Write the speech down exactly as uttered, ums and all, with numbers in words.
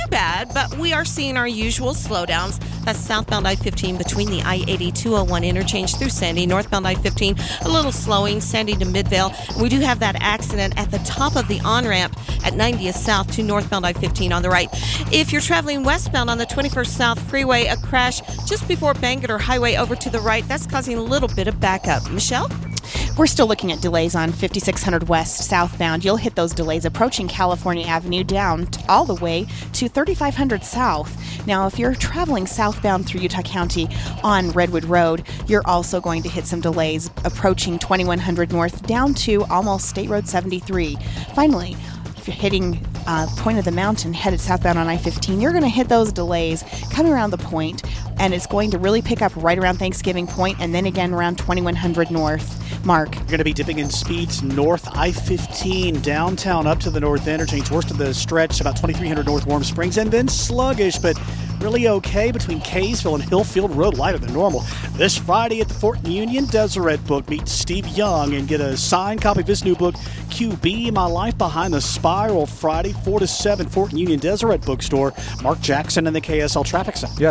too bad, but we are seeing our usual slowdowns. That's southbound I fifteen between the I eighty two oh one interchange through Sandy. Northbound I fifteen, a little slowing, Sandy to Midvale. We do have that accident at the top of the on-ramp at ninetieth South to northbound I fifteen on the right. If you're traveling westbound on the twenty-first South Freeway, a crash just before Bangerter Highway over to the right. That's causing a little bit of backup. Michelle? We're still looking at delays on fifty-six hundred West southbound. You'll hit those delays approaching California Avenue down t- all the way to thirty-five hundred South. Now, if you're traveling southbound through Utah County on Redwood Road, you're also going to hit some delays approaching twenty-one hundred North down to almost State Road seventy-three. Finally, if you're hitting uh, Point of the Mountain, headed southbound on I fifteen, you're going to hit those delays coming around the point, and it's going to really pick up right around Thanksgiving Point and then again around twenty-one hundred North. Mark. You're going to be dipping in speeds north I fifteen, downtown up to the north interchange, worst of the stretch, about twenty-three hundred North Warm Springs, and then sluggish, but really okay between Kaysville and Hillfield Road, lighter than normal. This Friday at the Fort Union Deseret book, meet Steve Young and get a signed copy of his new book, Q B, My Life Behind the Spiral, Friday, four to seven, Fort Union Deseret Bookstore. Mark Jackson and the K S L Traffic Center. Yeah,